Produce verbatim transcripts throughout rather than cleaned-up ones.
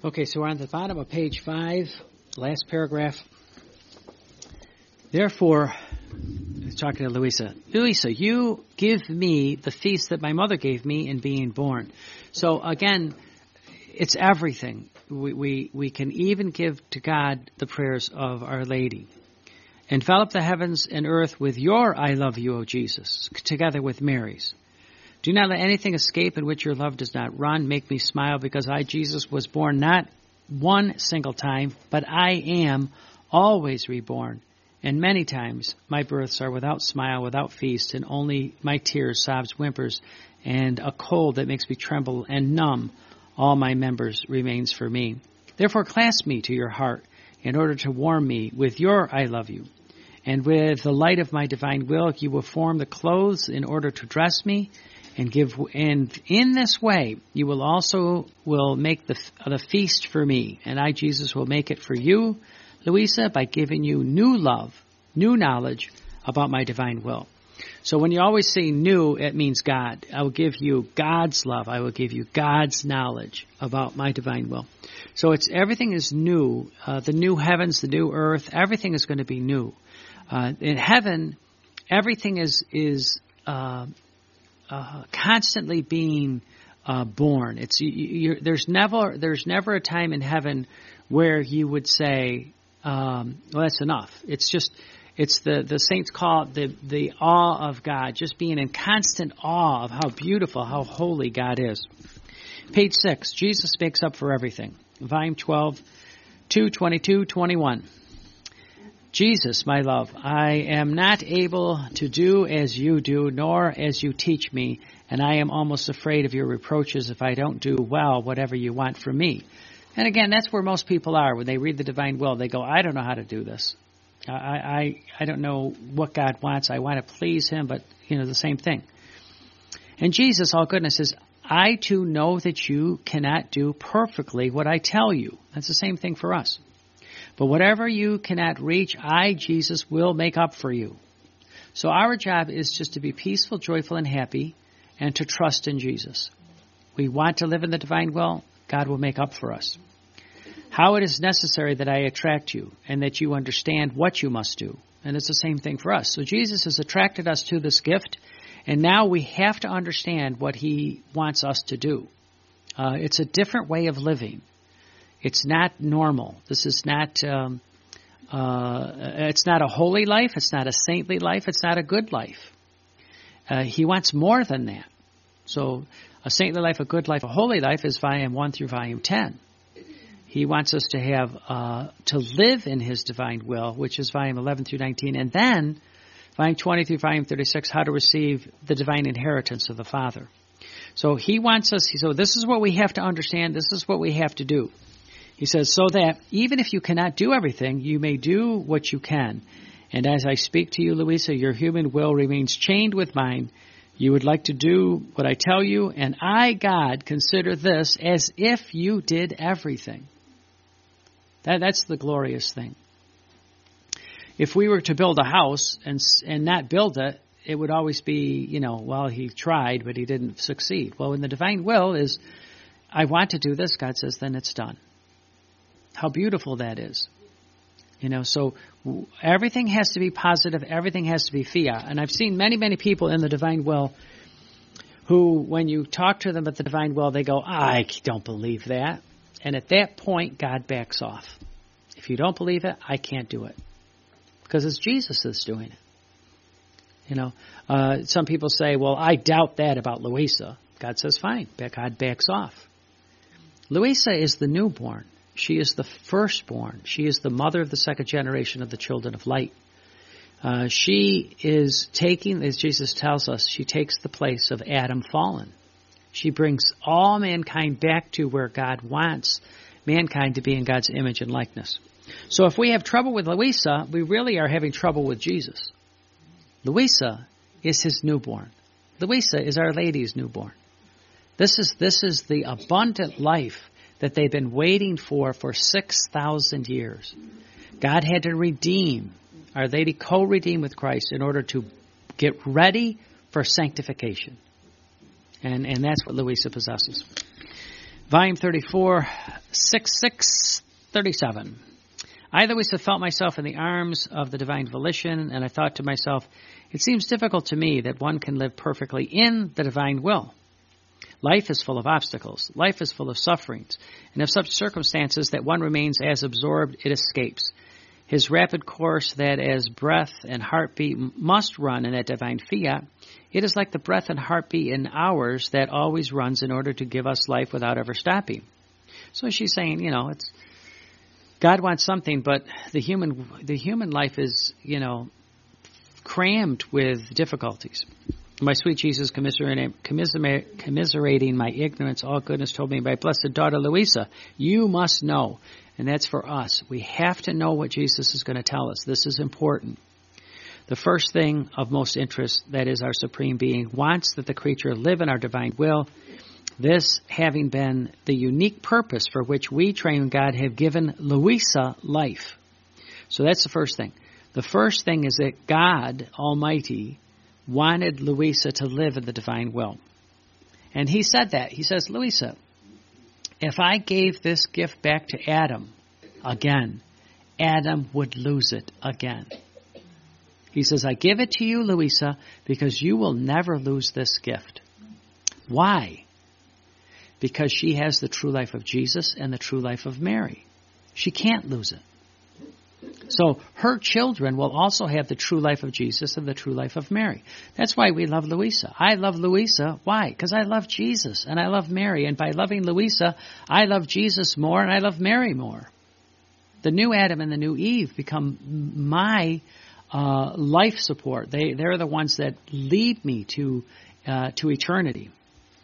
Okay, so we're on the bottom of page five, last paragraph. Therefore, he's talking to Louisa. Louisa, you give me the feast that my mother gave me in being born. So again, it's everything. We, we, we can even give to God the prayers of Our Lady. Envelop the heavens and earth with your I love you, O Jesus, together with Mary's. Do not let anything escape in which your love does not run. Make me smile because I, Jesus, was born not one single time, but I am always reborn. And many times my births are without smile, without feast, and only my tears, sobs, whimpers, and a cold that makes me tremble and numb all my members remains for me. Therefore clasp me to your heart in order to warm me with your I love you. And with the light of my divine will, you will form the clothes in order to dress me, and give. And in this way, you will also will make the the feast for me, and I, Jesus, will make it for you, Louisa, by giving you new love, new knowledge about my divine will. So when you always say new, it means God. I will give you God's love. I will give you God's knowledge about my divine will. So it's everything is new. Uh, the new heavens, the new earth, everything is going to be new. Uh, in heaven, everything is is uh, uh, constantly being uh, born. It's you, you're, there's never there's never a time in heaven where you would say, um, "Well, that's enough." It's just it's the the saints call it the the awe of God, just being in constant awe of how beautiful, how holy God is. Page six. Jesus makes up for everything. Volume twelve, two twenty-two, twenty-one. Jesus, my love, I am not able to do as you do, nor as you teach me, and I am almost afraid of your reproaches if I don't do well whatever you want from me. And again, that's where most people are. When they read the divine will, they go, I don't know how to do this. I, I, I don't know what God wants. I want to please him, but, you know, the same thing. And Jesus, all goodness, says, I too know that you cannot do perfectly what I tell you. That's the same thing for us. But whatever you cannot reach, I, Jesus, will make up for you. So our job is just to be peaceful, joyful, and happy, and to trust in Jesus. We want to live in the divine will, God will make up for us. How it is necessary that I attract you, and that you understand what you must do. And it's the same thing for us. So Jesus has attracted us to this gift, and now we have to understand what he wants us to do. Uh, it's a different way of living. It's not normal. This is not, um, uh, it's not a holy life. It's not a saintly life. It's not a good life. Uh, he wants more than that. So a saintly life, a good life, a holy life is volume one through volume ten. He wants us to have, uh, to live in his divine will, which is volume eleven through nineteen. And then volume twenty through volume thirty-six, how to receive the divine inheritance of the Father. So he wants us, so this is what we have to understand. This is what we have to do. He says, so that even if you cannot do everything, you may do what you can. And as I speak to you, Louisa, your human will remains chained with mine. You would like to do what I tell you, and I, God, consider this as if you did everything. That, that's the glorious thing. If we were to build a house and and not build it, it would always be, you know, well, he tried, but he didn't succeed. Well, in the divine will is, I want to do this, God says, then it's done. How beautiful that is. You know, so everything has to be positive. Everything has to be fiat. And I've seen many, many people in the divine will who, when you talk to them at the divine will, they go, I don't believe that. And at that point, God backs off. If you don't believe it, I can't do it. Because it's Jesus that's doing it. You know, uh, some people say, well, I doubt that about Louisa. God says, fine. God backs off. Louisa is the newborn. She is the firstborn. She is the mother of the second generation of the children of light. Uh, she is taking, as Jesus tells us, she takes the place of Adam fallen. She brings all mankind back to where God wants mankind to be in God's image and likeness. So if we have trouble with Louisa, we really are having trouble with Jesus. Louisa is his newborn. Louisa is Our Lady's newborn. This is, this is the abundant life that they've been waiting for for six thousand years. God had to redeem, Our Lady co-redeemed with Christ in order to get ready for sanctification. And, and that's what Louisa possesses. Volume thirty-four, six six thirty-seven. I, Louisa, felt myself in the arms of the divine volition, and I thought to myself, it seems difficult to me that one can live perfectly in the divine will. Life is full of obstacles. Life is full of sufferings. And of such circumstances that one remains as absorbed, it escapes. His rapid course that as breath and heartbeat must run in that divine fiat, it is like the breath and heartbeat in ours that always runs in order to give us life without ever stopping. So she's saying, you know, it's God wants something, but the human the human life is, you know, crammed with difficulties. My sweet Jesus, commiserating, commiserating my ignorance, all goodness, told me, my blessed daughter Louisa, you must know. And that's for us. We have to know what Jesus is going to tell us. This is important. The first thing of most interest, that is our Supreme Being, wants that the creature live in our divine will. This having been the unique purpose for which we, Triune God, have given Louisa life. So that's the first thing. The first thing is that God Almighty wanted Louisa to live in the divine will. And he said that. He says, Louisa, if I gave this gift back to Adam again, Adam would lose it again. He says, I give it to you, Louisa, because you will never lose this gift. Why? Because she has the true life of Jesus and the true life of Mary. She can't lose it. So her children will also have the true life of Jesus and the true life of Mary. That's why we love Louisa. I love Louisa. Why? Because I love Jesus and I love Mary. And by loving Louisa, I love Jesus more and I love Mary more. The new Adam and the new Eve become my uh, life support. They, they're the ones that lead me to uh, to eternity.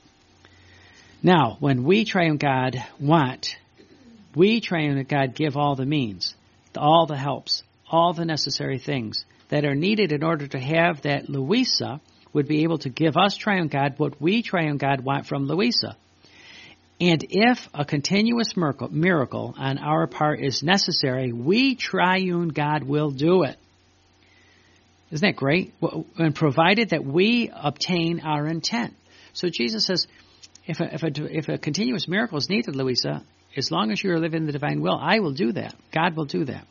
Now, when we, Triune God, want, we, Triune God, give all the means, all the helps, all the necessary things that are needed in order to have that Louisa would be able to give us, Triune God, what we, Triune God, want from Louisa. And if a continuous miracle, miracle on our part is necessary, we, Triune God, will do it. Isn't that great? And provided that we obtain our intent. So Jesus says, If a, if a, if a continuous miracle is needed, Louisa, as long as you are living the divine will, I will do that. God will do that.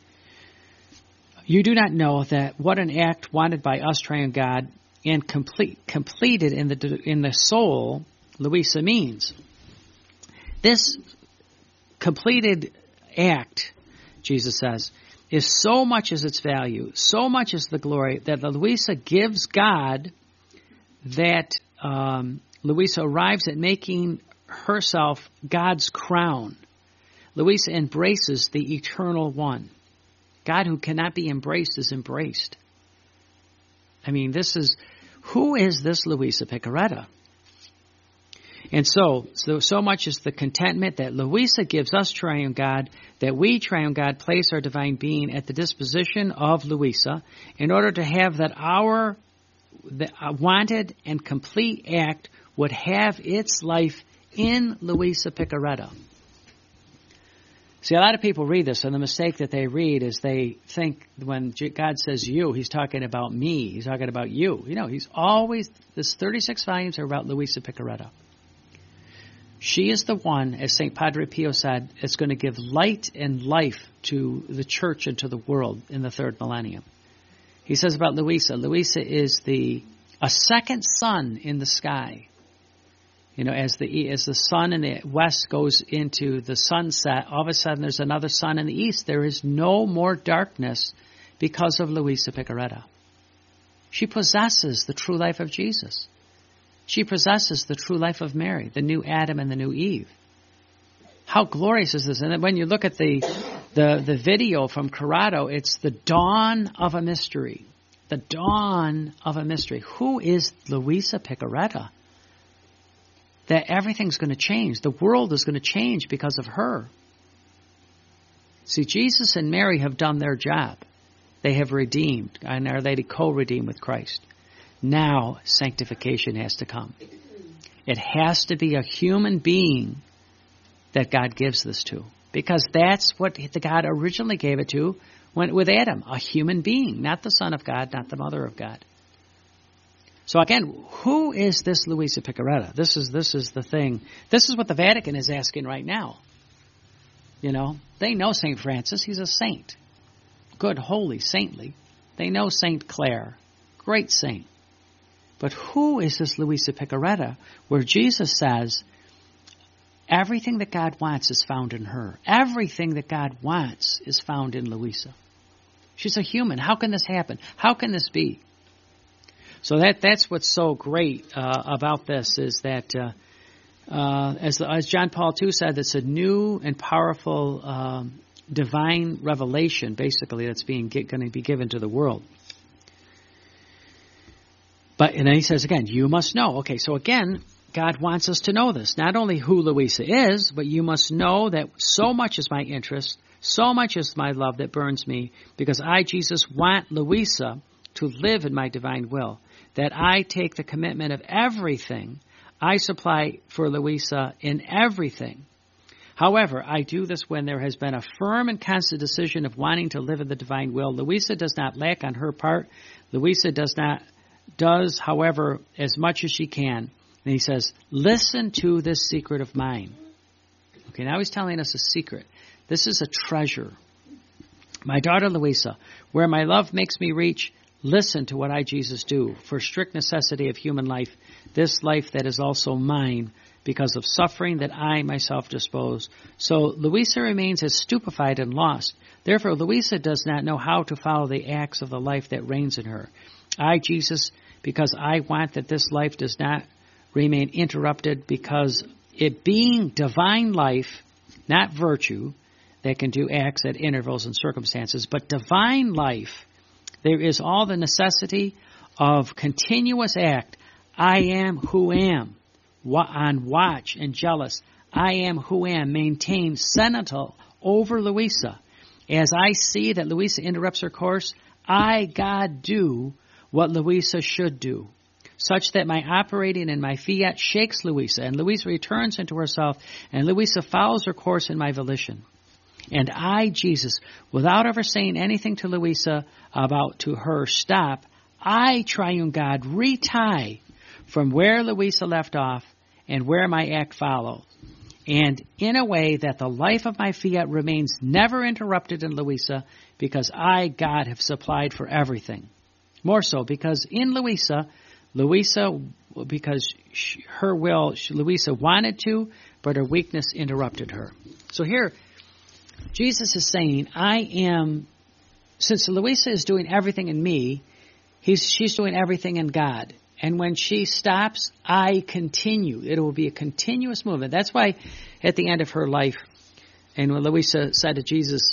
You do not know that what an act wanted by us, Triune God, and complete, completed in the in the soul, Louisa, means. This completed act, Jesus says, is so much as its value, so much as the glory, that Louisa gives God that um, Louisa arrives at making herself God's crown. Louisa embraces the eternal one. God who cannot be embraced is embraced. I mean, this is, who is this Louisa Picaretta? And so, so, so much is the contentment that Louisa gives us, Triune God, that we, Triune God, place our divine being at the disposition of Louisa in order to have that our the wanted and complete act would have its life in Louisa Picaretta. See, a lot of people read this, and the mistake that they read is they think when God says you, he's talking about me. He's talking about you. You know, he's always, this thirty-six volumes are about Louisa Picaretta. She is the one, as Saint Padre Pio said, that's going to give light and life to the church and to the world in the third millennium. He says about Louisa, Louisa is the a second sun in the sky. You know, as the as the sun in the west goes into the sunset, all of a sudden there's another sun in the east. There is no more darkness because of Louisa Picaretta. She possesses the true life of Jesus. She possesses the true life of Mary, the new Adam and the new Eve. How glorious is this? And then when you look at the the, the video from Corrado, it's the dawn of a mystery. The dawn of a mystery. Who is Louisa Picaretta? That everything's going to change. The world is going to change because of her. See, Jesus and Mary have done their job. They have redeemed, and are they to co-redeem with Christ? Now, sanctification has to come. It has to be a human being that God gives this to. Because that's what the God originally gave it to when, with Adam, a human being, not the Son of God, not the Mother of God. So again, who is this Louisa Picaretta? This is this is the thing. This is what the Vatican is asking right now. You know, they know Saint Francis. He's a saint. Good, holy, saintly. They know Saint Clare. Great saint. But who is this Luisa Picaretta, where Jesus says, everything that God wants is found in her. Everything that God wants is found in Luisa. She's a human. How can this happen? How can this be? So that that's what's so great uh, about this is that, uh, uh, as, as John Paul the Second said, it's a new and powerful um, divine revelation, basically, that's being going to be given to the world. But and then he says again, you must know. Okay, so again, God wants us to know this. Not only who Luisa is, but you must know that so much is my interest, so much is my love that burns me, because I, Jesus, want Luisa to live in my divine will, that I take the commitment of everything I supply for Luisa in everything. However, I do this when there has been a firm and constant decision of wanting to live in the divine will. Luisa does not lack on her part. Luisa does not does, however, as much as she can. And he says, listen to this secret of mine. Okay, now he's telling us a secret. This is a treasure. My daughter Luisa, where my love makes me reach, listen to what I, Jesus, do. For strict necessity of human life, this life that is also mine, because of suffering that I myself dispose. So Luisa remains as stupefied and lost. Therefore, Luisa does not know how to follow the acts of the life that reigns in her. I, Jesus, because I want that this life does not remain interrupted, because it being divine life, not virtue, that can do acts at intervals and circumstances, but divine life, there is all the necessity of continuous act. I am who am, on watch and jealous. I am who am, maintained sentinel over Luisa. As I see that Luisa interrupts her course, I, God, do what Luisa should do, such that my operating in my fiat shakes Luisa, and Luisa returns into herself, and Luisa follows her course in my volition. And I, Jesus, without ever saying anything to Luisa about to her stop, I, triune God, retie from where Luisa left off and where my act follows, and in a way that the life of my fiat remains never interrupted in Luisa, because I, God, have supplied for everything. More so, because in Luisa, Luisa, because she, her will, she, Luisa wanted to, but her weakness interrupted her. So here, Jesus is saying, I am, since Luisa is doing everything in me, he's, she's doing everything in God. And when she stops, I continue. It will be a continuous movement. That's why at the end of her life, and when Luisa said to Jesus,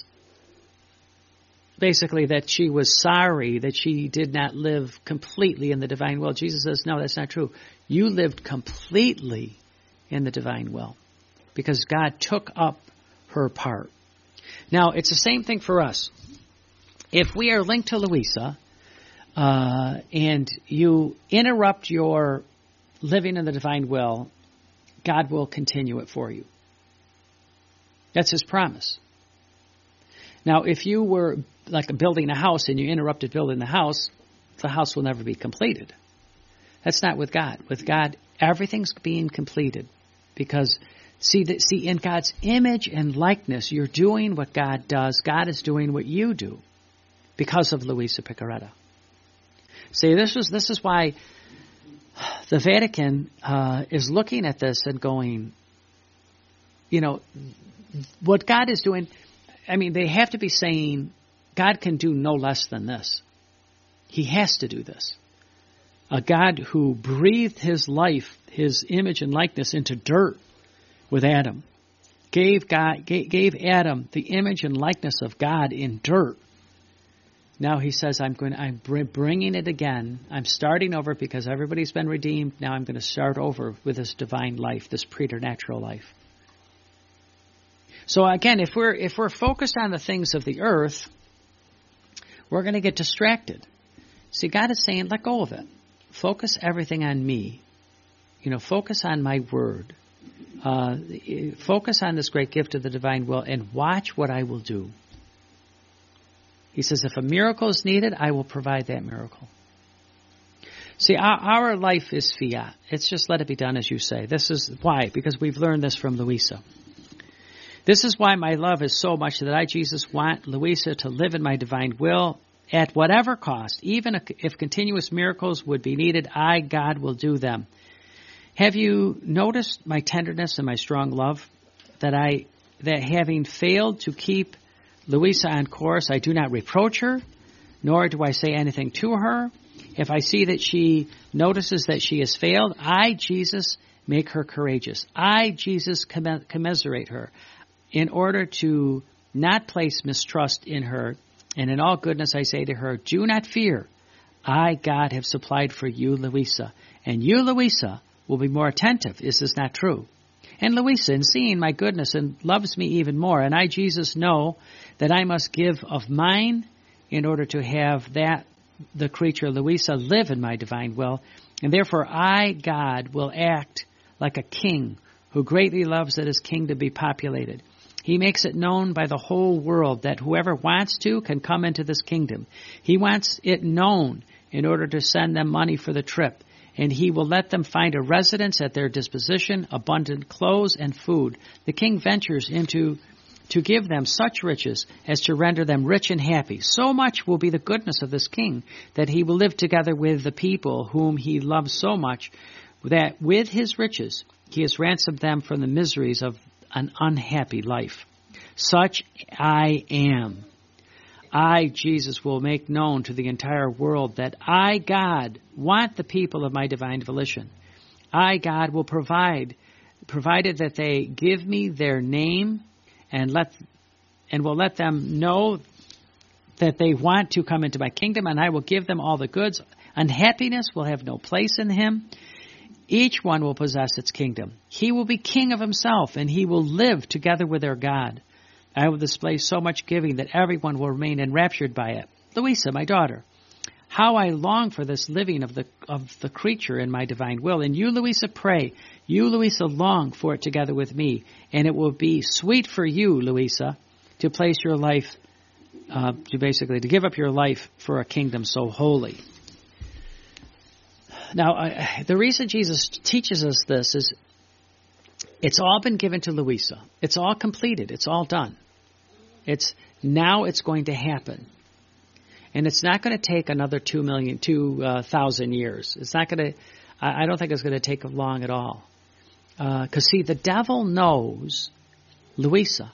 basically that she was sorry that she did not live completely in the divine will, Jesus says, no, that's not true. You lived completely in the divine will, because God took up her part. Now, it's the same thing for us. If we are linked to Luisa, uh, and you interrupt your living in the divine will, God will continue it for you. That's His promise. Now, if you were like building a house and you interrupted building the house, the house will never be completed. That's not with God. With God, everything's being completed, because see, that, see, in God's image and likeness, you're doing what God does. God is doing what you do because of Luisa Picaretta. See, this is this is why the Vatican uh, is looking at this and going, you know, what God is doing. I mean, they have to be saying God can do no less than this. He has to do this. A God who breathed His life, His image and likeness into dirt with Adam, gave God gave, gave Adam the image and likeness of God in dirt. Now He says, I'm going. I'm bringing it again. I'm starting over because everybody's been redeemed. Now I'm going to start over with this divine life, this preternatural life. So again, if we're if we're focused on the things of the earth, we're going to get distracted. See, God is saying, let go of it. Focus everything on me. You know, focus on my word. Uh, focus on this great gift of the divine will and watch what I will do. He says, if a miracle is needed, I will provide that miracle. See, our, our life is fiat. It's just let it be done as you say. This is why, because we've learned this from Luisa. This is why my love is so much that I, Jesus, want Louisa to live in my divine will at whatever cost. Even if continuous miracles would be needed, I, God, will do them. Have you noticed my tenderness and my strong love? That I, that having failed to keep Louisa on course, I do not reproach her, nor do I say anything to her. If I see that she notices that she has failed, I, Jesus, make her courageous. I, Jesus, commiserate her in order to not place mistrust in her. And in all goodness I say to her, do not fear. I, God, have supplied for you, Louisa. And you, Louisa, will be more attentive. Is this not true? And Louisa, in seeing my goodness, and loves me even more, and I, Jesus, know that I must give of mine in order to have that, the creature Louisa, live in my divine will. And therefore I, God, will act like a king who greatly loves that his kingdom be populated. He makes it known by the whole world that whoever wants to can come into this kingdom. He wants it known in order to send them money for the trip. And he will let them find a residence at their disposition, abundant clothes and food. The king ventures into to give them such riches as to render them rich and happy. So much will be the goodness of this king that he will live together with the people whom he loves so much that with his riches he has ransomed them from the miseries of an unhappy life. Such I am. I, Jesus, will make known to the entire world that I, God, want the people of my divine volition. I, God, will provide, provided that they give me their name and let and will let them know that they want to come into my kingdom, and I will give them all the goods. Unhappiness will have no place in him. Each one will possess its kingdom. He will be king of himself, and he will live together with their God. I will display so much giving that everyone will remain enraptured by it. Louisa, my daughter, how I long for this living of the of the creature in my divine will. And you, Louisa, pray. You, Louisa, long for it together with me. And it will be sweet for you, Louisa, to place your life, uh, to basically to give up your life for a kingdom so holy. Now, uh, the reason Jesus teaches us this is it's all been given to Louisa. It's all completed. It's all done. It's now it's going to happen. And it's not going to take another two million, two uh, thousand years. It's not going to, I, I don't think it's going to take long at all. Because, uh, see, the devil knows Louisa.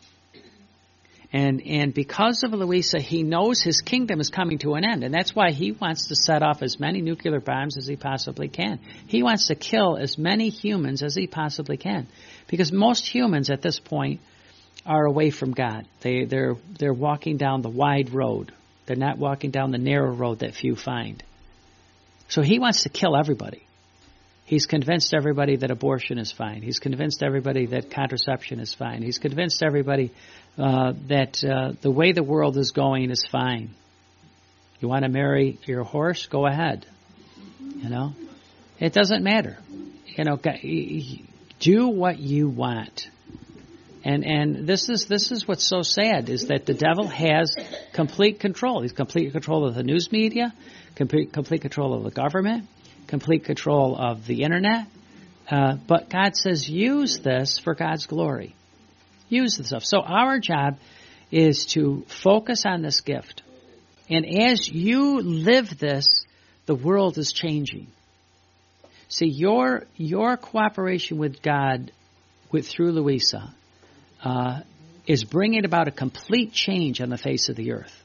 And and because of Louisa, he knows his kingdom is coming to an end. And that's why he wants to set off as many nuclear bombs as he possibly can. He wants to kill as many humans as he possibly can. Because most humans at this point are away from God. They, they're they're walking down the wide road. They're not walking down the narrow road that few find. So he wants to kill everybody. He's convinced everybody that abortion is fine. He's convinced everybody that contraception is fine. He's convinced everybody uh, that uh, the way the world is going is fine. You want to marry your horse? Go ahead. You know, it doesn't matter. You know, do what you want. And and this is this is what's so sad is that the devil has complete control. He's complete control of the news media, complete complete control of the government, complete control of the internet. Uh, but God says use this for God's glory. Use this stuff. So our job is to focus on this gift. And as you live this, the world is changing. See, your your cooperation with God with through Louisa Uh, is bringing about a complete change on the face of the earth.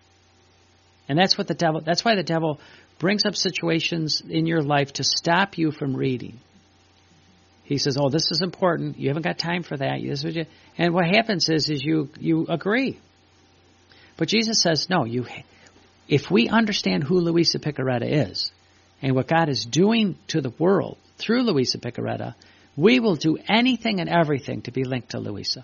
And that's what the devil, that's why the devil brings up situations in your life to stop you from reading. He says, oh, this is important. You haven't got time for that. This is what you, and what happens is, is you, you agree. But Jesus says, no, you, if we understand who Louisa Picaretta is and what God is doing to the world through Louisa Picaretta, we will do anything and everything to be linked to Louisa.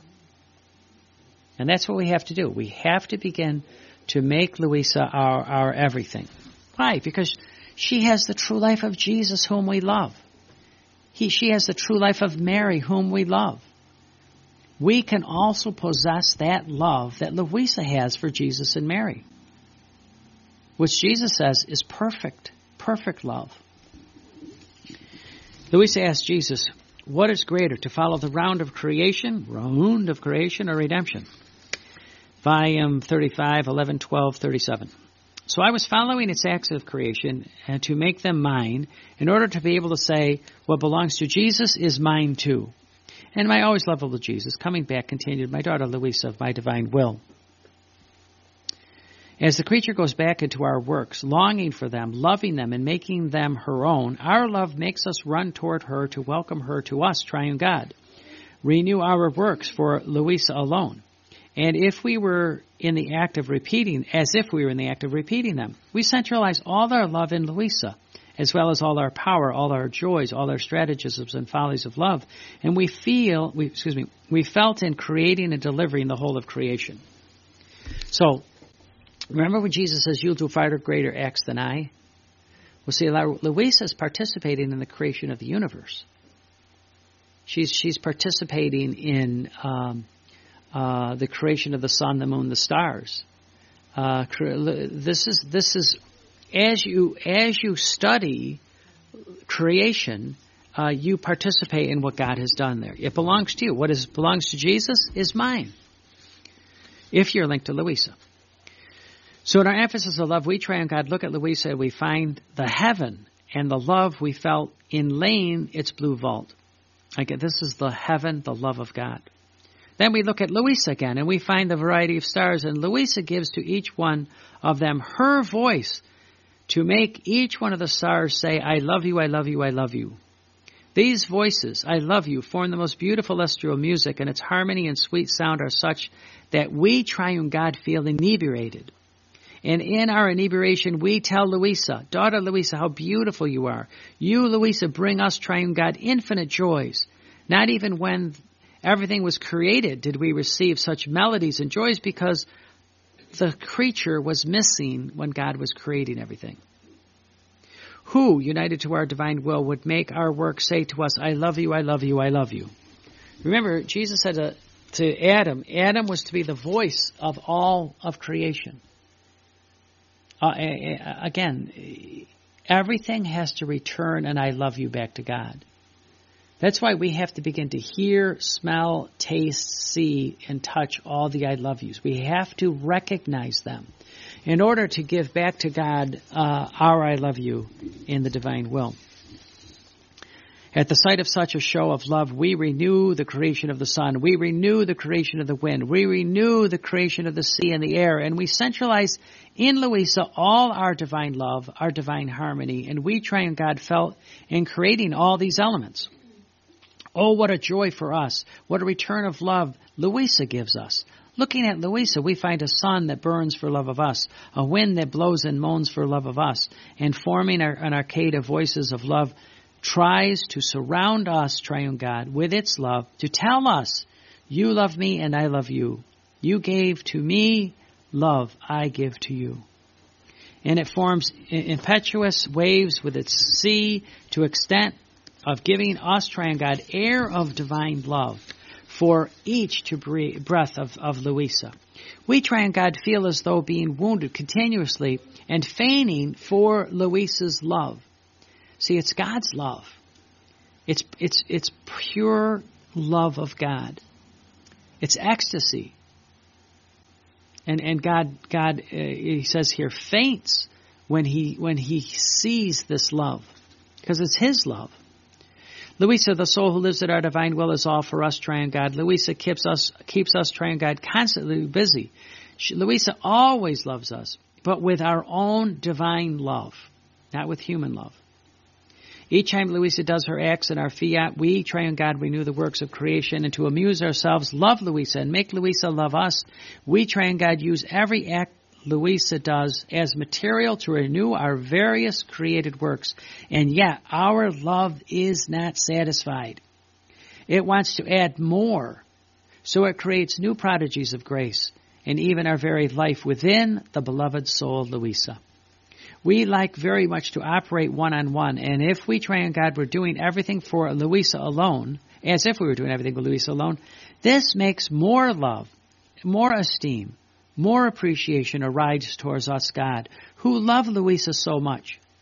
And that's what we have to do. We have to begin to make Louisa our, our everything. Why? Because she has the true life of Jesus whom we love. He, she has the true life of Mary whom we love. We can also possess that love that Louisa has for Jesus and Mary, which Jesus says is perfect, perfect love. Louisa asked Jesus, What is greater, to follow the round of creation, round of creation, or redemption? Volume thirty-five, eleven, twelve, thirty-seven. So I was following its acts of creation and to make them mine in order to be able to say what belongs to Jesus is mine too. And my always lovable Jesus, coming back, continued, my daughter Louisa of my divine will. As the creature goes back into our works, longing for them, loving them, and making them her own, our love makes us run toward her to welcome her to us, triune God. Renew our works for Louisa alone. And if we were in the act of repeating, as if we were in the act of repeating them, we centralize all our love in Louisa, as well as all our power, all our joys, all our stratagems and follies of love. And we feel, we, excuse me, we felt in creating and delivering the whole of creation. So, remember when Jesus says, you'll do far greater acts than I? Well, see, Louisa is participating in the creation of the universe. She's she's participating in um, uh, the creation of the sun, the moon, the stars. Uh, this is this is as you as you study creation, uh, you participate in what God has done there. It belongs to you. What is belongs to Jesus is mine. If you're linked to Louisa. So in our emphasis of love, we try on God, look at Louisa, and we find the heaven and the love we felt in laying its blue vault. Again, this is the heaven, the love of God. Then we look at Louisa again, and we find the variety of stars, and Louisa gives to each one of them her voice to make each one of the stars say, I love you, I love you, I love you. These voices, I love you, form the most beautiful celestial music, and its harmony and sweet sound are such that we, triune God, feel inebriated. And in our inebriation, we tell Louisa, daughter Louisa, how beautiful you are. You, Louisa, bring us, triune God, infinite joys. Not even when everything was created did we receive such melodies and joys, because the creature was missing when God was creating everything. Who, united to our divine will, would make our work say to us, I love you, I love you, I love you. Remember, Jesus said to, to Adam, Adam was to be the voice of all of creation. Uh, again, everything has to return an I love you back to God. That's why we have to begin to hear, smell, taste, see, and touch all the I love yous. We have to recognize them in order to give back to God uh, our I love you in the divine will. At the sight of such a show of love, we renew the creation of the sun. We renew the creation of the wind. We renew the creation of the sea and the air. And we centralize in Louisa all our divine love, our divine harmony. And we, triune God, felt in creating all these elements. Oh, what a joy for us. What a return of love Louisa gives us. Looking at Louisa, we find a sun that burns for love of us, a wind that blows and moans for love of us, and forming an arcade of voices of love tries to surround us, triune God, with its love, to tell us, you love me and I love you. You gave to me love, I give to you. And it forms impetuous waves with its sea to extent of giving us, triune God, air of divine love for each to breathe, breath of, of Louisa. We, triune God, feel as though being wounded continuously and feigning for Louisa's love. See, it's God's love. It's it's it's pure love of God. It's ecstasy. And and God God uh, he says here faints when he when he sees this love, because it's his love. Louisa, the soul who lives at our divine will, is all for us, triune God. Louisa keeps us keeps us, triune God, constantly busy. She, Louisa always loves us, but with our own divine love, not with human love. Each time Louisa does her acts in our fiat, we, triune God, renew the works of creation, and to amuse ourselves, love Louisa and make Louisa love us. We, triune God, use every act Louisa does as material to renew our various created works, and yet our love is not satisfied. It wants to add more, so it creates new prodigies of grace, and even our very life within the beloved soul of Louisa. We like very much to operate one-on-one, and if we, triune God, were doing everything for Louisa alone, as if we were doing everything for Louisa alone, this makes more love, more esteem, more appreciation arise towards us, God, who love Louisa so much.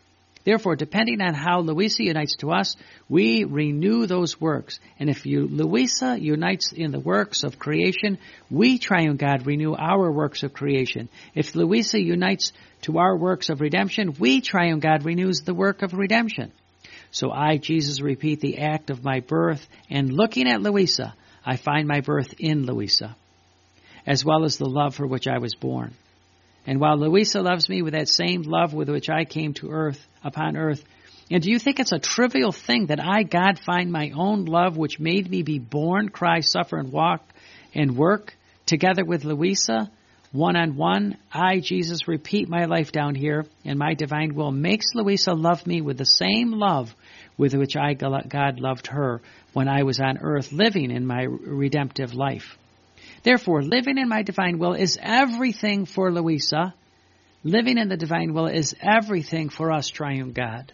Therefore, depending on how Louisa unites to us, we renew those works. And if you, Louisa unites in the works of creation, we, Triune God, renew our works of creation. If Louisa unites to our works of redemption, we, Triune God, renews the work of redemption. So I, Jesus, repeat the act of my birth, and looking at Louisa, I find my birth in Louisa, as well as the love for which I was born. And while Louisa loves me with that same love with which I came to earth, upon earth, and do you think it's a trivial thing that I, God, find my own love which made me be born, cry, suffer, and walk, and work, together with Louisa, one-on-one? I, Jesus, repeat my life down here, and my divine will makes Louisa love me with the same love with which I, God, loved her when I was on earth living in my redemptive life. Therefore, living in my divine will is everything for Louisa. Living in the divine will is everything for us, Triune God.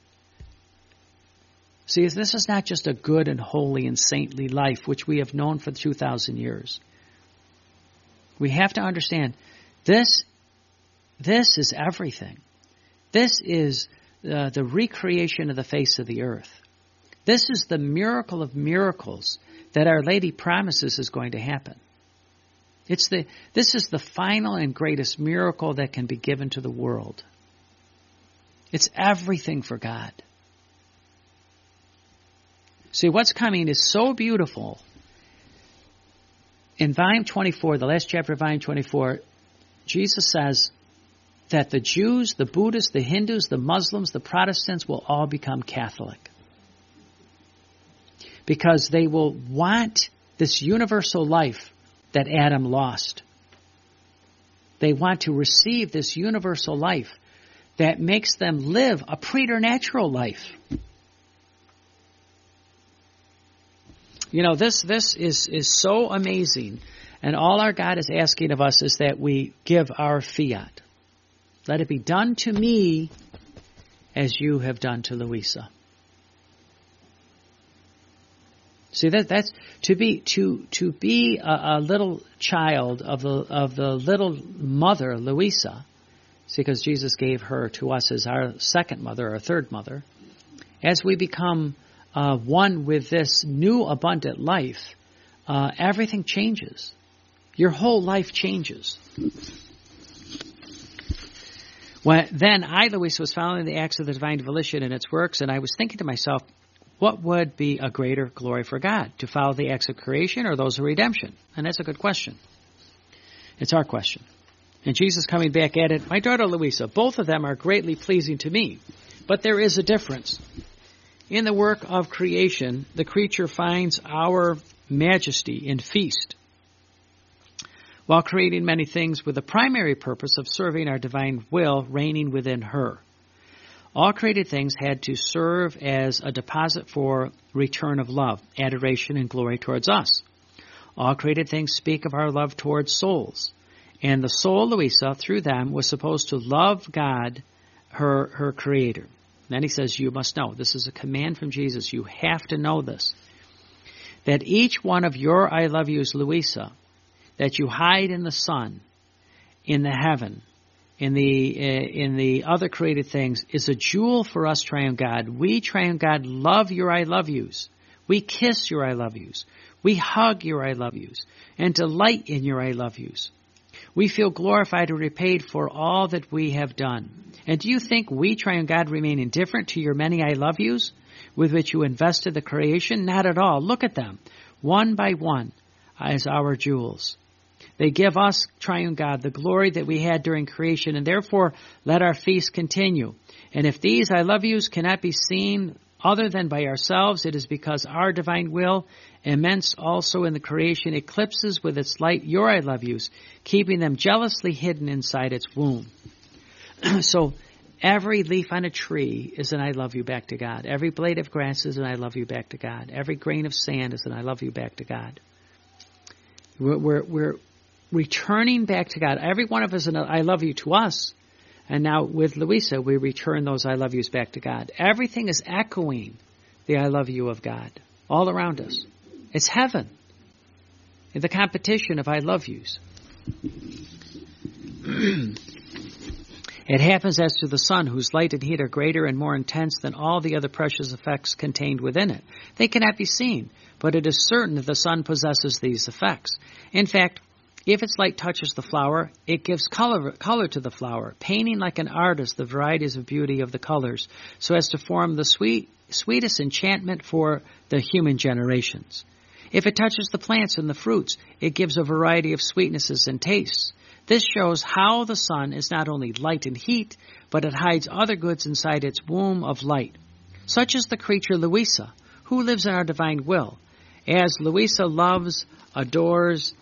See, this is not just a good and holy and saintly life, which we have known for two thousand years. We have to understand, this, this is everything. This is uh, the recreation of the face of the earth. This is the miracle of miracles that Our Lady promises is going to happen. It's the, this is the final and greatest miracle that can be given to the world. It's everything for God. See, what's coming is so beautiful. In volume twenty-four, the last chapter of volume twenty-four, Jesus says that the Jews, the Buddhists, the Hindus, the Muslims, the Protestants will all become Catholic. Because they will want this universal life that Adam lost. They want to receive this universal life that makes them live a preternatural life. You know, this this is, is so amazing. And all our God is asking of us is that we give our fiat. Let it be done to me as you have done to Louisa. See, that that's to be to to be a, a little child of the of the little mother Louisa. See, because Jesus gave her to us as our second mother, our third mother. As we become uh, one with this new abundant life, uh, everything changes. Your whole life changes. When, then I, Louisa, was following the acts of the divine volition and its works, and I was thinking to myself, what would be a greater glory for God? To follow the acts of creation or those of redemption? And that's a good question. It's our question. And Jesus coming back at it, my daughter Louisa, both of them are greatly pleasing to me. But there is a difference. In the work of creation, the creature finds our majesty in feast, while creating many things with the primary purpose of serving our divine will reigning within her. All created things had to serve as a deposit for return of love, adoration, and glory towards us. All created things speak of our love towards souls. And the soul, Louisa, through them, was supposed to love God, her, her Creator. Then he says, you must know. This is a command from Jesus. You have to know this. That each one of your I love yous, Louisa, that you hide in the sun, in the heaven, in the uh, in the other created things, is a jewel for us, Triune God. We, Triune God, love your I love yous. We kiss your I love yous. We hug your I love yous and delight in your I love yous. We feel glorified and repaid for all that we have done. And do you think we, Triune God, remain indifferent to your many I love yous with which you invested the creation? Not at all. Look at them, one by one, as our jewels. They give us, Triune God, the glory that we had during creation, and therefore let our feast continue. And if these I love yous cannot be seen other than by ourselves, it is because our divine will, immense also in the creation, eclipses with its light your I love yous, keeping them jealously hidden inside its womb. So every leaf on a tree is an I love you back to God. Every blade of grass is an I love you back to God. Every grain of sand is an I love you back to God. We're, we're, we're returning back to God. Every one of us is an I love you to us. And now with Louisa, we return those I love yous back to God. Everything is echoing the I love you of God all around us. It's heaven. The competition of I love yous. It happens as to the sun, whose light and heat are greater and more intense than all the other precious effects contained within it. They cannot be seen, but it is certain that the sun possesses these effects. In fact, if its light touches the flower, it gives color, color to the flower, painting like an artist the varieties of beauty of the colors, so as to form the sweet, sweetest enchantment for the human generations. If it touches the plants and the fruits, it gives a variety of sweetnesses and tastes. This shows how the sun is not only light and heat, but it hides other goods inside its womb of light. Such is the creature Louisa, who lives in our divine will. As Louisa loves, adores,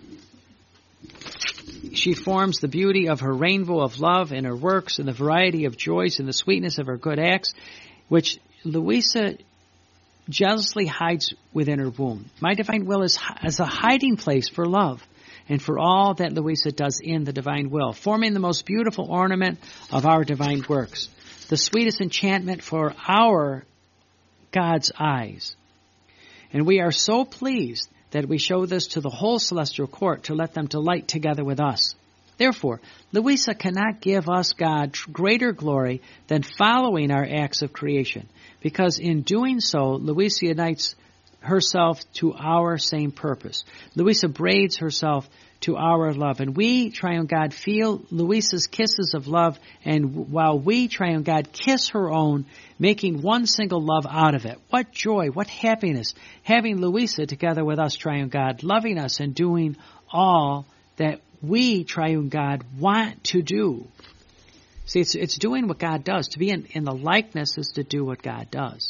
she forms the beauty of her rainbow of love in her works and the variety of joys and the sweetness of her good acts, which Louisa jealously hides within her womb. My divine will is, is a hiding place for love and for all that Louisa does in the divine will, forming the most beautiful ornament of our divine works, the sweetest enchantment for our God's eyes. And we are so pleased that we show this to the whole celestial court to let them delight together with us. Therefore, Louisa cannot give us, God, greater glory than following our acts of creation, because in doing so, Louisa unites herself to our same purpose. Louisa braids herself to our love, and we, Triune God, feel Louisa's kisses of love, and while we, Triune God, kiss her own, making one single love out of it. What joy, what happiness, having Louisa together with us, Triune God, loving us and doing all that we, Triune God, want to do. See, it's, it's doing what God does. To be in, in the likeness is to do what God does.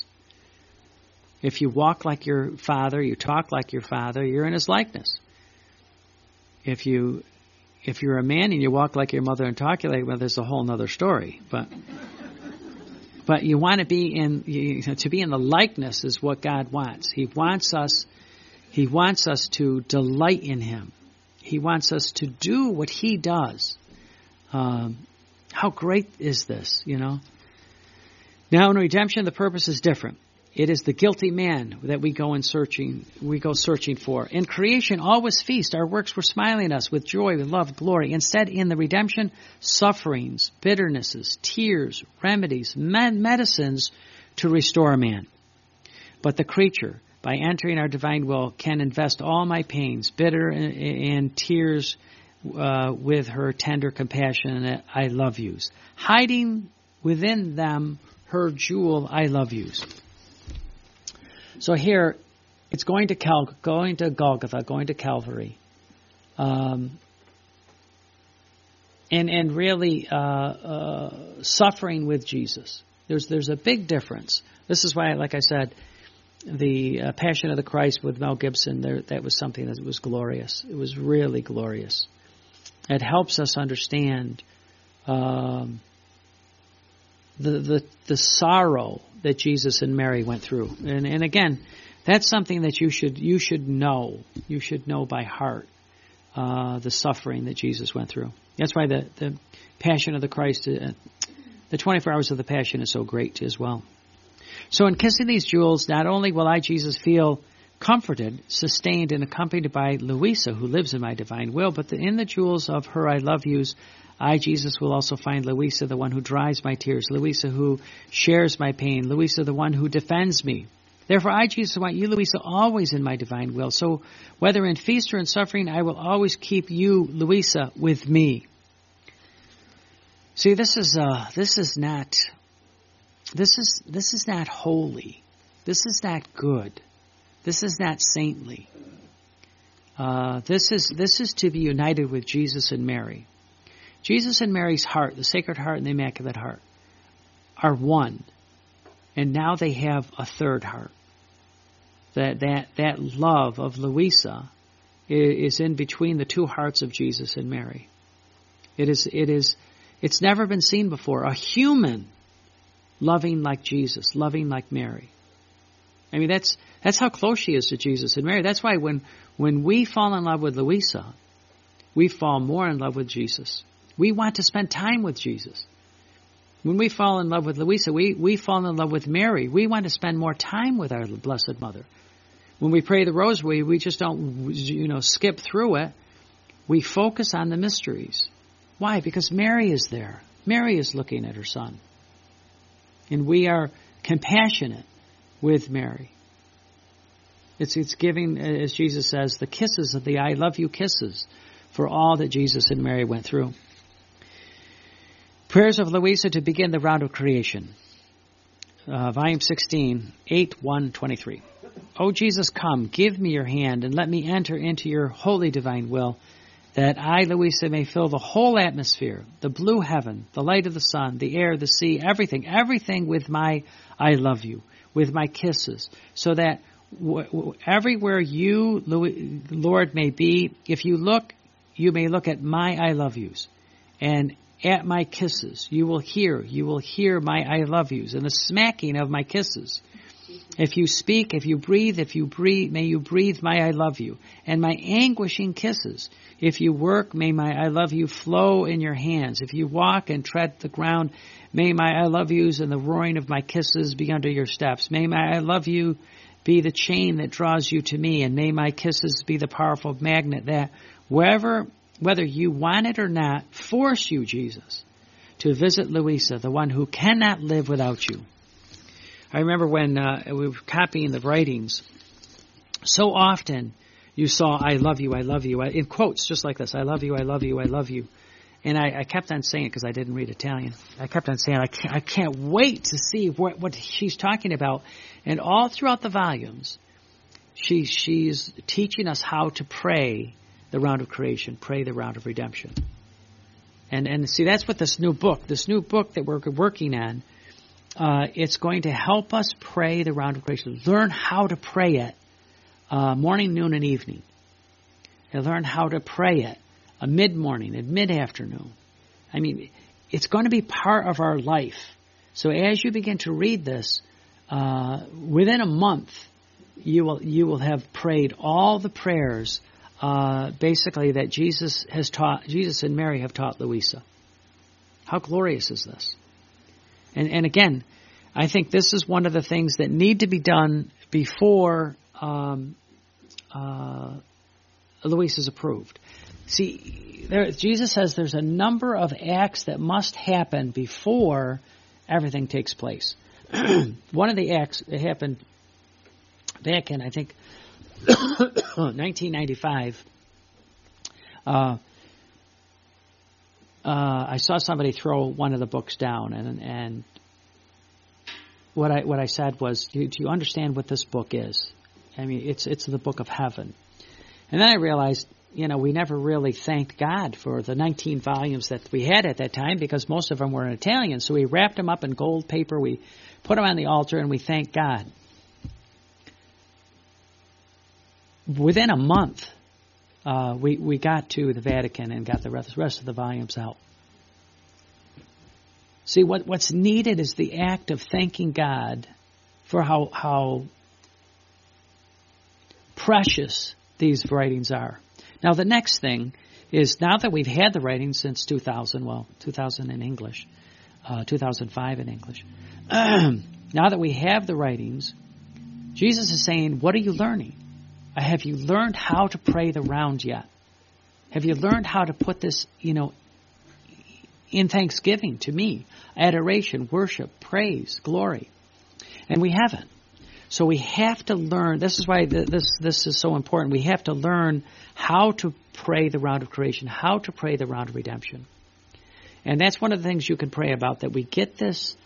If you walk like your Father, you talk like your Father, you're in His likeness. If you, if you're a man and you walk like your mother and talk like, well, there's a whole other story. But, but you want to be in, you, to be in the likeness is what God wants. He wants us, He wants us to delight in Him. He wants us to do what He does. Um, how great is this, you know? Now in redemption, the purpose is different. It is the guilty man that we go in searching, we go searching for. In creation, all was feast. Our works were smiling us with joy, with love, glory. Instead, in the redemption, sufferings, bitternesses, tears, remedies, med- medicines to restore man. But the creature, by entering our divine will, can invest all my pains, bitter and, and tears, uh, with her tender compassion and I love yous, hiding within them her jewel I love yous. So here, it's going to Cal- going to Golgotha, going to Calvary, um, and and really uh, uh, suffering with Jesus. There's there's a big difference. This is why, like I said, the uh, Passion of the Christ with Mel Gibson, there, that was something that was glorious. It was really glorious. It helps us understand um, the the the sorrow that Jesus and Mary went through. And and again, that's something that you should you should know. You should know by heart uh, the suffering that Jesus went through. That's why the, the Passion of the Christ, uh, the twenty-four hours of the Passion is so great as well. So in kissing these jewels, not only will I, Jesus, feel comforted, sustained, and accompanied by Louisa, who lives in my divine will, but the, in the jewels of her I love yous, I, Jesus, will also find Louisa, the one who dries my tears, Louisa who shares my pain, Louisa, the one who defends me. Therefore, I, Jesus, want you, Louisa, always in my divine will. So whether in feast or in suffering, I will always keep you, Louisa, with me. See, this is uh, this is not this is this is not holy. This is not good. This is not saintly. Uh, this is this is to be united with Jesus and Mary. Jesus and Mary's heart, the Sacred Heart and the Immaculate Heart, are one. And now they have a third heart. That that that love of Louisa is in between the two hearts of Jesus and Mary. It is it is it's never been seen before. A human loving like Jesus, loving like Mary. I mean, that's that's how close she is to Jesus and Mary. That's why when when we fall in love with Louisa, we fall more in love with Jesus. We want to spend time with Jesus. When we fall in love with Louisa, we, we fall in love with Mary. We want to spend more time with our Blessed Mother. When we pray the Rosary, we just don't, you know, skip through it. We focus on the mysteries. Why? Because Mary is there. Mary is looking at her son. And we are compassionate with Mary. It's, it's giving, as Jesus says, the kisses of the I love you kisses for all that Jesus and Mary went through. Prayers of Louisa to begin the round of creation. Uh, volume sixteen, eight, one, twenty-three. O Jesus, come, give me your hand, and let me enter into your holy divine will, that I, Louisa, may fill the whole atmosphere, the blue heaven, the light of the sun, the air, the sea, everything, everything with my I love you, with my kisses, so that w- w- everywhere you, Lord, may be, if you look, you may look at my I love yous, and at my kisses, you will hear, you will hear my I love yous, and the smacking of my kisses. If you speak, if you breathe, if you breathe, may you breathe my I love you, and my anguishing kisses. If you work, may my I love you flow in your hands. If you walk and tread the ground, may my I love yous and the roaring of my kisses be under your steps. May my I love you be the chain that draws you to me, and may my kisses be the powerful magnet that, wherever, whether you want it or not, force you, Jesus, to visit Louisa, the one who cannot live without you. I remember when uh, we were copying the writings, so often you saw, I love you, I love you, in quotes just like this, I love you, I love you, I love you. And I, I kept on saying it because I didn't read Italian. I kept on saying, I can't, I can't wait to see what, what she's talking about. And all throughout the volumes, she, she's teaching us how to pray the round of creation, pray the round of redemption. And, and see, that's what this new book, this new book that we're working on, Uh, it's going to help us pray the round of creation. Learn how to pray it uh, morning, noon, and evening. And learn how to pray it a mid-morning and mid-afternoon. I mean, it's going to be part of our life. So as you begin to read this, uh, within a month, you will you will have prayed all the prayers, uh, basically that Jesus has taught. Jesus and Mary have taught Louisa. How glorious is this? And, and again, I think this is one of the things that need to be done before um, uh, Louisa is approved. See, there, Jesus says there's a number of acts that must happen before everything takes place. One of the acts that happened back in, I think, nineteen ninety-five. Uh, Uh, I saw somebody throw one of the books down, and and what I what I said was, do, do you understand what this book is? I mean, it's it's the book of heaven. And then I realized, you know, we never really thanked God for the nineteen volumes that we had at that time, because most of them were in Italian. So we wrapped them up in gold paper, we put them on the altar, and we thanked God. Within a month, Uh, we, we got to the Vatican and got the rest, rest of the volumes out. See, what, what's needed is the act of thanking God for how, how precious these writings are. Now, the next thing is, now that we've had the writings since two thousand, well, two thousand in English, uh, two thousand five in English, now that we have the writings, Jesus is saying, what are you learning? Have you learned how to pray the round yet? Have you learned how to put this, you know, in thanksgiving to me? Adoration, worship, praise, glory. And we haven't. So we have to learn. This is why this this is so important. We have to learn how to pray the round of creation, how to pray the round of redemption. And that's one of the things you can pray about, that we get this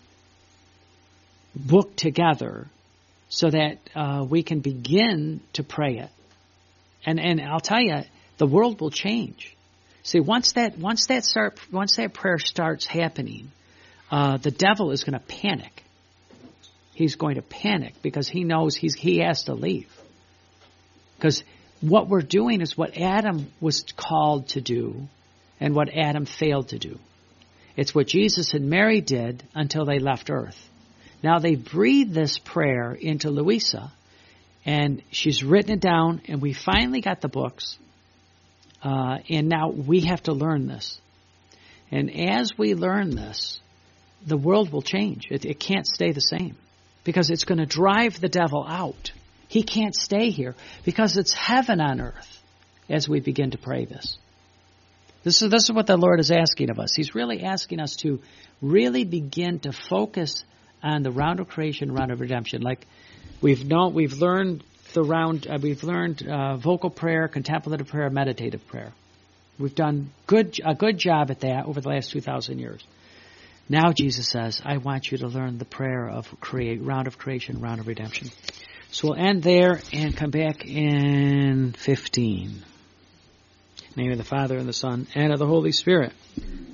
book together so that uh, we can begin to pray it. And and I'll tell you, the world will change. See, once that once that start once that prayer starts happening, uh, the devil is going to panic. He's going to panic because he knows he's he has to leave. Because what we're doing is what Adam was called to do, and what Adam failed to do. It's what Jesus and Mary did until they left Earth. Now they breathed this prayer into Louisa, and she's written it down, and we finally got the books, uh, and now we have to learn this. And as we learn this, the world will change. It, it can't stay the same, because it's going to drive the devil out. He can't stay here, because it's heaven on earth as we begin to pray this. This is this is what the Lord is asking of us. He's really asking us to really begin to focus on the round of creation, round of redemption. Like we've known, we've learned the round. Uh, we've learned uh, vocal prayer, contemplative prayer, meditative prayer. We've done good a good job at that over the last two thousand years. Now Jesus says, "I want you to learn the prayer of create round of creation, round of redemption." So we'll end there and come back in fifteen. In the name of the Father, and the Son, and of the Holy Spirit.